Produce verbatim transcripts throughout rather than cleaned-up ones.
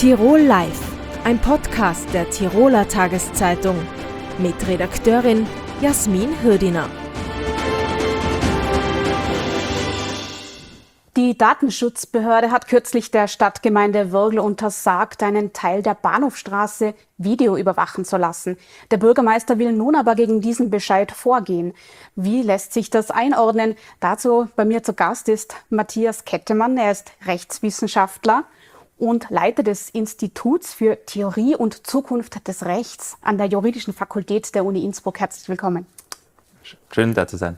Tirol Live, ein Podcast der Tiroler Tageszeitung mit Redakteurin Jasmin Hürdiner. Die Datenschutzbehörde hat kürzlich der Stadtgemeinde Würgl untersagt, einen Teil der Bahnhofstraße Video überwachen zu lassen. Der Bürgermeister will nun aber gegen diesen Bescheid vorgehen. Wie lässt sich das einordnen? Dazu bei mir zu Gast ist Matthias Kettemann. Er ist Rechtswissenschaftler und Leiter des Instituts für Theorie und Zukunft des Rechts an der Juridischen Fakultät der Uni Innsbruck. Herzlich willkommen. Schön, da zu sein.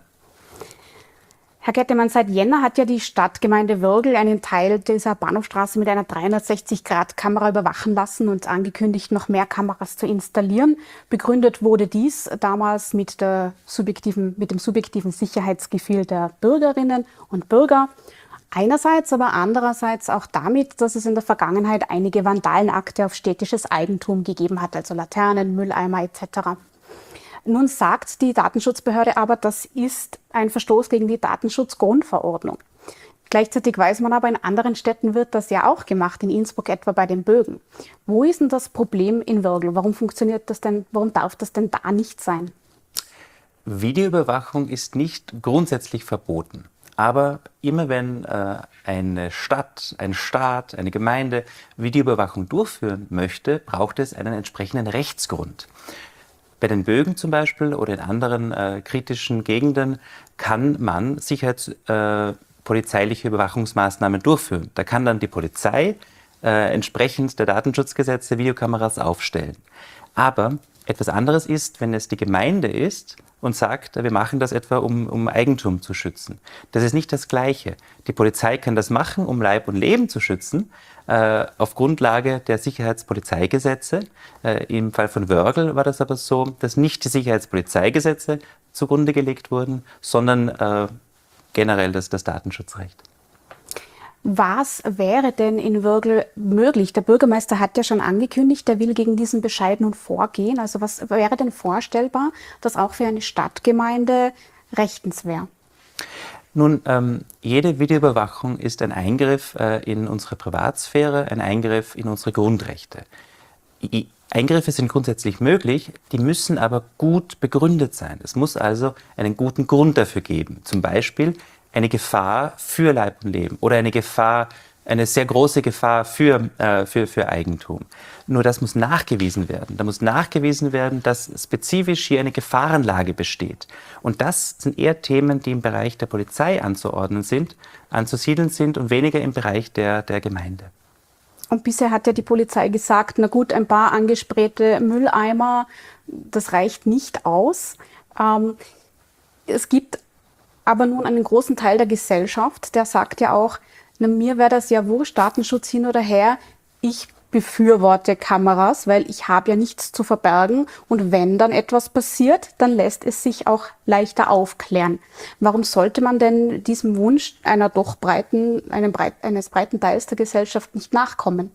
Herr Kettemann, seit Jänner hat ja die Stadtgemeinde Würgl einen Teil dieser Bahnhofstraße mit einer dreihundertsechzig Grad Kamera überwachen lassen und angekündigt, noch mehr Kameras zu installieren. Begründet wurde dies damals mit, der subjektiven, mit dem subjektiven Sicherheitsgefühl der Bürgerinnen und Bürger. Einerseits, aber andererseits auch damit, dass es in der Vergangenheit einige Vandalenakte auf städtisches Eigentum gegeben hat, also Laternen, Mülleimer et cetera. Nun sagt die Datenschutzbehörde aber, das ist ein Verstoß gegen die Datenschutzgrundverordnung. Gleichzeitig weiß man aber, in anderen Städten wird das ja auch gemacht, in Innsbruck etwa bei den Bögen. Wo ist denn das Problem in Würgl? Warum funktioniert das denn, warum darf das denn da nicht sein? Videoüberwachung ist nicht grundsätzlich verboten. Aber immer wenn äh, eine Stadt, ein Staat, eine Gemeinde Videoüberwachung durchführen möchte, braucht es einen entsprechenden Rechtsgrund. Bei den Bögen zum Beispiel oder in anderen äh, kritischen Gegenden kann man sicherheitspolizeiliche äh, Überwachungsmaßnahmen durchführen. Da kann dann die Polizei äh, entsprechend der Datenschutzgesetze Videokameras aufstellen. Aber etwas anderes ist, wenn es die Gemeinde ist und sagt, wir machen das etwa, um, um Eigentum zu schützen. Das ist nicht das Gleiche. Die Polizei kann das machen, um Leib und Leben zu schützen, äh, auf Grundlage der Sicherheitspolizeigesetze. Äh, Im Fall von Würgl war das aber so, dass nicht die Sicherheitspolizeigesetze zugrunde gelegt wurden, sondern äh, generell das, das Datenschutzrecht. Was wäre denn in Würgl möglich? Der Bürgermeister hat ja schon angekündigt, er will gegen diesen Bescheid nun vorgehen. Also was wäre denn vorstellbar, das auch für eine Stadtgemeinde rechtens wäre? Nun, ähm, jede Videoüberwachung ist ein Eingriff äh, in unsere Privatsphäre, ein Eingriff in unsere Grundrechte. I- Eingriffe sind grundsätzlich möglich, die müssen aber gut begründet sein. Es muss also einen guten Grund dafür geben. Zum Beispiel eine Gefahr für Leib und Leben oder eine Gefahr, eine sehr große Gefahr für, äh, für, für Eigentum. Nur das muss nachgewiesen werden. Da muss nachgewiesen werden, dass spezifisch hier eine Gefahrenlage besteht. Und das sind eher Themen, die im Bereich der Polizei anzuordnen sind, anzusiedeln sind und weniger im Bereich der, der Gemeinde. Und bisher hat ja die Polizei gesagt, na gut, ein paar angesprayte Mülleimer, das reicht nicht aus. Ähm, es gibt aber nun einen großen Teil der Gesellschaft, der sagt ja auch, na, mir wäre das ja wurscht, Datenschutz hin oder her, ich befürworte Kameras, weil ich habe ja nichts zu verbergen und wenn dann etwas passiert, dann lässt es sich auch leichter aufklären. Warum sollte man denn diesem Wunsch einer doch breiten, einem breit, eines breiten Teils der Gesellschaft nicht nachkommen?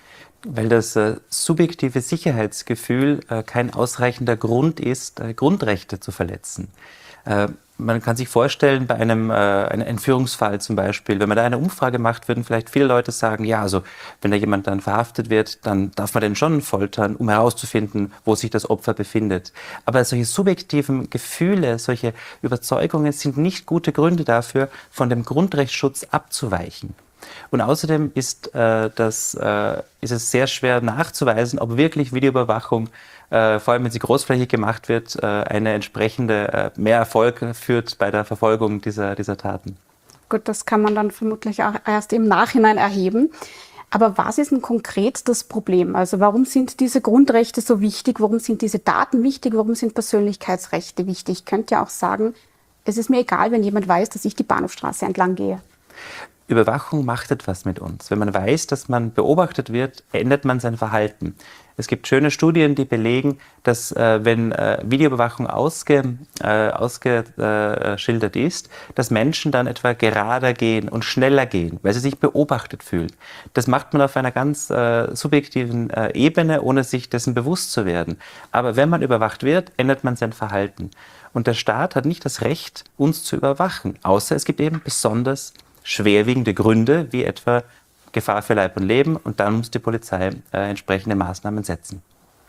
Weil das äh, subjektive Sicherheitsgefühl äh, kein ausreichender Grund ist, äh, Grundrechte zu verletzen. Äh, Man kann sich vorstellen, bei einem, äh, einem Entführungsfall zum Beispiel, wenn man da eine Umfrage macht, würden vielleicht viele Leute sagen, ja, also wenn da jemand dann verhaftet wird, dann darf man den schon foltern, um herauszufinden, wo sich das Opfer befindet. Aber solche subjektiven Gefühle, solche Überzeugungen sind nicht gute Gründe dafür, von dem Grundrechtsschutz abzuweichen. Und außerdem ist, äh, das, äh, ist es sehr schwer nachzuweisen, ob wirklich Videoüberwachung, äh, vor allem wenn sie großflächig gemacht wird, äh, eine entsprechende äh, mehr Erfolg führt bei der Verfolgung dieser, dieser Taten. Gut, das kann man dann vermutlich auch erst im Nachhinein erheben. Aber was ist denn konkret das Problem? Also warum sind diese Grundrechte so wichtig? Warum sind diese Daten wichtig? Warum sind Persönlichkeitsrechte wichtig? Ich könnte ja auch sagen, es ist mir egal, wenn jemand weiß, dass ich die Bahnhofstraße entlang gehe. Überwachung macht etwas mit uns. Wenn man weiß, dass man beobachtet wird, ändert man sein Verhalten. Es gibt schöne Studien, die belegen, dass äh, wenn äh, Videoüberwachung ausge, äh, ausgeschildert ist, dass Menschen dann etwa gerader gehen und schneller gehen, weil sie sich beobachtet fühlen. Das macht man auf einer ganz äh, subjektiven äh, Ebene, ohne sich dessen bewusst zu werden. Aber wenn man überwacht wird, ändert man sein Verhalten. Und der Staat hat nicht das Recht, uns zu überwachen, außer es gibt eben besonders schwerwiegende Gründe, wie etwa Gefahr für Leib und Leben und dann muss die Polizei äh, entsprechende Maßnahmen setzen.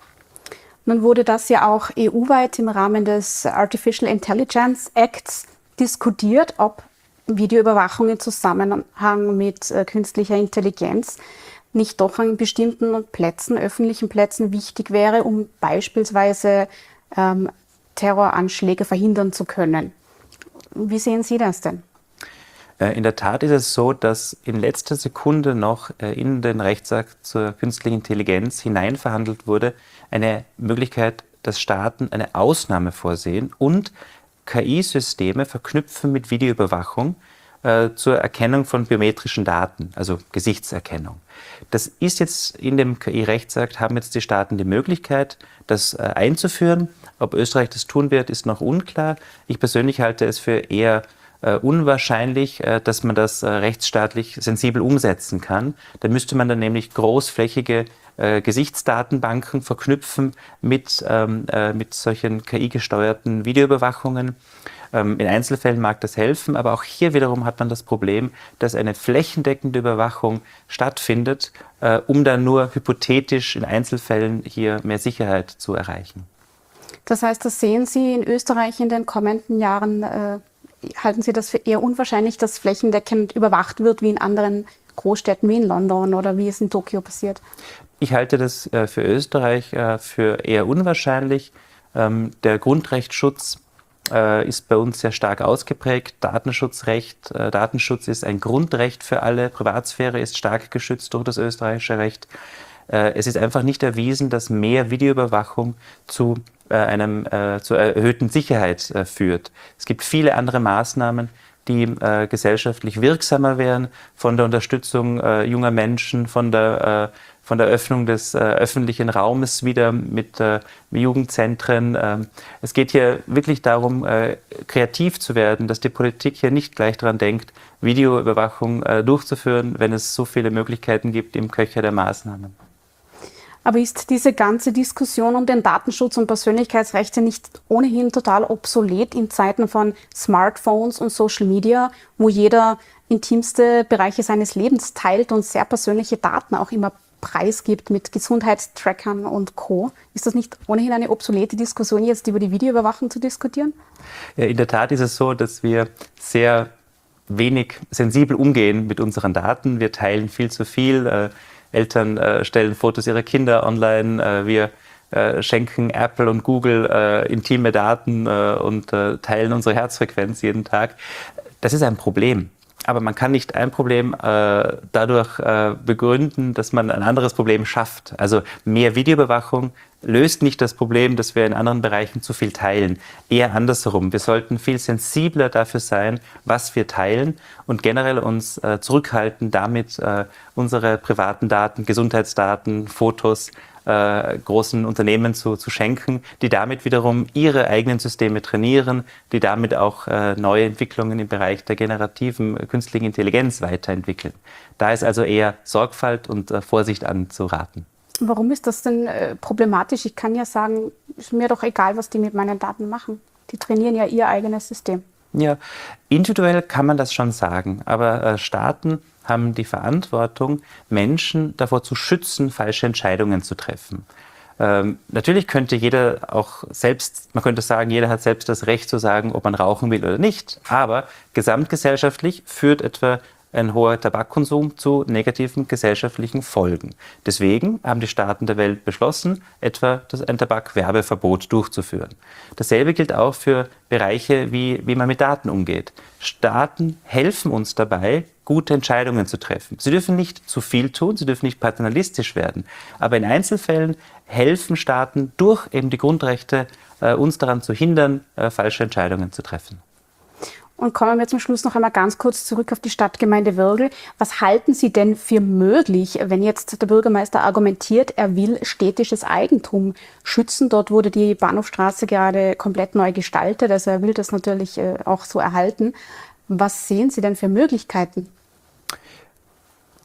Nun wurde das ja auch E U-weit im Rahmen des Artificial Intelligence Acts diskutiert, ob Videoüberwachung im Zusammenhang mit äh, künstlicher Intelligenz nicht doch an bestimmten Plätzen, öffentlichen Plätzen wichtig wäre, um beispielsweise ähm, Terroranschläge verhindern zu können. Wie sehen Sie das denn? In der Tat ist es so, dass in letzter Sekunde noch in den Rechtsakt zur künstlichen Intelligenz hineinverhandelt wurde, eine Möglichkeit, dass Staaten eine Ausnahme vorsehen und K I-Systeme verknüpfen mit Videoüberwachung äh, zur Erkennung von biometrischen Daten, also Gesichtserkennung. Das ist jetzt in dem K I-Rechtsakt, haben jetzt die Staaten die Möglichkeit, das äh, einzuführen. Ob Österreich das tun wird, ist noch unklar. Ich persönlich halte es für eher Uh, unwahrscheinlich, uh, dass man das uh, rechtsstaatlich sensibel umsetzen kann. Da müsste man dann nämlich großflächige uh, Gesichtsdatenbanken verknüpfen mit, um, uh, mit solchen K I-gesteuerten Videoüberwachungen. Um, in Einzelfällen mag das helfen, aber auch hier wiederum hat man das Problem, dass eine flächendeckende Überwachung stattfindet, uh, um dann nur hypothetisch in Einzelfällen hier mehr Sicherheit zu erreichen. Das heißt, das sehen Sie in Österreich in den kommenden Jahren äh halten Sie das für eher unwahrscheinlich, dass flächendeckend überwacht wird, wie in anderen Großstädten, wie in London oder wie es in Tokio passiert? Ich halte das äh, für Österreich äh, für eher unwahrscheinlich. Ähm, der Grundrechtsschutz äh, ist bei uns sehr stark ausgeprägt. Datenschutzrecht, äh, Datenschutz ist ein Grundrecht für alle. Privatsphäre ist stark geschützt durch das österreichische Recht. Äh, es ist einfach nicht erwiesen, dass mehr Videoüberwachung zu einem äh, zur erhöhten Sicherheit äh, führt. Es gibt viele andere Maßnahmen, die äh, gesellschaftlich wirksamer wären, von der Unterstützung äh, junger Menschen, von der, äh, von der Öffnung des äh, öffentlichen Raumes wieder mit äh, Jugendzentren. Äh, es geht hier wirklich darum, äh, kreativ zu werden, dass die Politik hier nicht gleich daran denkt, Videoüberwachung äh, durchzuführen, wenn es so viele Möglichkeiten gibt im Köcher der Maßnahmen. Aber ist diese ganze Diskussion um den Datenschutz und Persönlichkeitsrechte nicht ohnehin total obsolet in Zeiten von Smartphones und Social Media, wo jeder intimste Bereiche seines Lebens teilt und sehr persönliche Daten auch immer preisgibt mit Gesundheitstrackern und Co.? Ist das nicht ohnehin eine obsolete Diskussion, jetzt über die Videoüberwachung zu diskutieren? Ja, in der Tat ist es so, dass wir sehr wenig sensibel umgehen mit unseren Daten. Wir teilen viel zu viel. Äh, Eltern äh, stellen Fotos ihrer Kinder online, äh, wir äh, schenken Apple und Google äh, intime Daten äh, und äh, teilen unsere Herzfrequenz jeden Tag. Das ist ein Problem. Aber man kann nicht ein Problem äh, dadurch äh, begründen, dass man ein anderes Problem schafft. Also mehr Videoüberwachung löst nicht das Problem, dass wir in anderen Bereichen zu viel teilen. Eher andersherum. Wir sollten viel sensibler dafür sein, was wir teilen und generell uns äh, zurückhalten, damit äh, unsere privaten Daten, Gesundheitsdaten, Fotos äh, großen Unternehmen zu, zu schenken, die damit wiederum ihre eigenen Systeme trainieren, die damit auch äh, neue Entwicklungen im Bereich der generativen äh, künstlichen Intelligenz weiterentwickeln. Da ist also eher Sorgfalt und äh, Vorsicht anzuraten. Warum ist das denn äh, problematisch? Ich kann ja sagen, ist mir doch egal, was die mit meinen Daten machen. Die trainieren ja ihr eigenes System. Ja, individuell kann man das schon sagen, aber äh, Staaten haben die Verantwortung, Menschen davor zu schützen, falsche Entscheidungen zu treffen. Ähm, natürlich könnte jeder auch selbst, man könnte sagen, jeder hat selbst das Recht zu sagen, ob man rauchen will oder nicht, aber gesamtgesellschaftlich führt etwa ein hoher Tabakkonsum zu negativen gesellschaftlichen Folgen. Deswegen haben die Staaten der Welt beschlossen, etwa das, ein Tabakwerbeverbot durchzuführen. Dasselbe gilt auch für Bereiche, wie, wie man mit Daten umgeht. Staaten helfen uns dabei, gute Entscheidungen zu treffen. Sie dürfen nicht zu viel tun, sie dürfen nicht paternalistisch werden. Aber in Einzelfällen helfen Staaten durch eben die Grundrechte, äh, uns daran zu hindern, äh, falsche Entscheidungen zu treffen. Und kommen wir zum Schluss noch einmal ganz kurz zurück auf die Stadtgemeinde Würgl. Was halten Sie denn für möglich, wenn jetzt der Bürgermeister argumentiert, er will städtisches Eigentum schützen? Dort wurde die Bahnhofstraße gerade komplett neu gestaltet, also er will das natürlich auch so erhalten. Was sehen Sie denn für Möglichkeiten?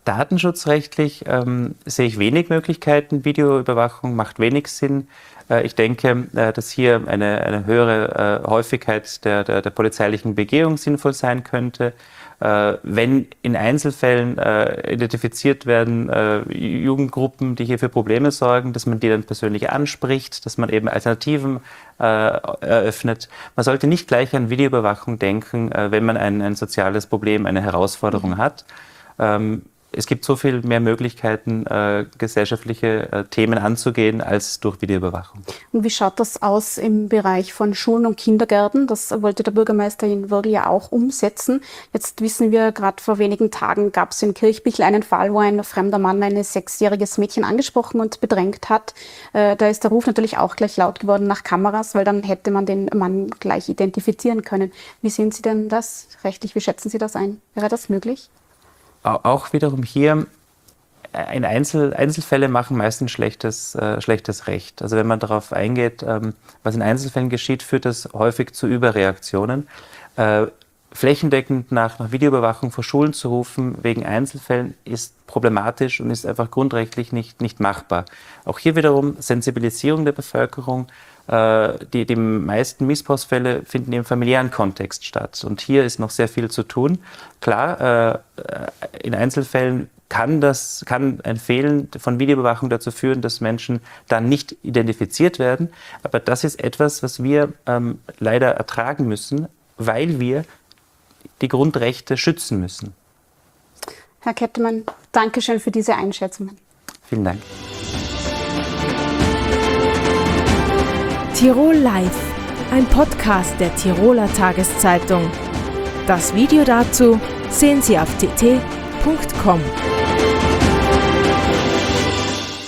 Datenschutzrechtlich ähm, sehe ich wenig Möglichkeiten. Videoüberwachung macht wenig Sinn. Äh, ich denke, äh, dass hier eine, eine höhere äh, Häufigkeit der, der, der polizeilichen Begehung sinnvoll sein könnte. Äh, wenn in Einzelfällen äh, identifiziert werden äh, Jugendgruppen, die hier für Probleme sorgen, dass man die dann persönlich anspricht, dass man eben Alternativen äh, eröffnet. Man sollte nicht gleich an Videoüberwachung denken, äh, wenn man ein, ein soziales Problem, eine Herausforderung mhm. hat. Ähm, Es gibt so viel mehr Möglichkeiten, äh, gesellschaftliche äh, Themen anzugehen, als durch Videoüberwachung. Und wie schaut das aus im Bereich von Schulen und Kindergärten? Das wollte der Bürgermeister in Würgl ja auch umsetzen. Jetzt wissen wir, gerade vor wenigen Tagen gab es in Kirchbichl einen Fall, wo ein fremder Mann ein sechsjähriges Mädchen angesprochen und bedrängt hat. Äh, da ist der Ruf natürlich auch gleich laut geworden nach Kameras, weil dann hätte man den Mann gleich identifizieren können. Wie sehen Sie denn das rechtlich? Wie schätzen Sie das ein? Wäre das möglich? Auch wiederum hier, in Einzel, Einzelfälle machen meistens schlechtes, äh, schlechtes Recht. Also wenn man darauf eingeht, ähm, was in Einzelfällen geschieht, führt das häufig zu Überreaktionen. Äh, flächendeckend nach, nach Videoüberwachung vor Schulen zu rufen wegen Einzelfällen ist problematisch und ist einfach grundrechtlich nicht, nicht machbar. Auch hier wiederum Sensibilisierung der Bevölkerung. Die, die meisten Missbrauchsfälle finden im familiären Kontext statt. Und hier ist noch sehr viel zu tun. Klar, in Einzelfällen kann, das, kann ein Fehlen von Videoüberwachung dazu führen, dass Menschen dann nicht identifiziert werden. Aber das ist etwas, was wir ähm, leider ertragen müssen, weil wir die Grundrechte schützen müssen. Herr Kettemann, danke schön für diese Einschätzungen. Vielen Dank. Tirol Live, ein Podcast der Tiroler Tageszeitung. Das Video dazu sehen Sie auf t t punkt com.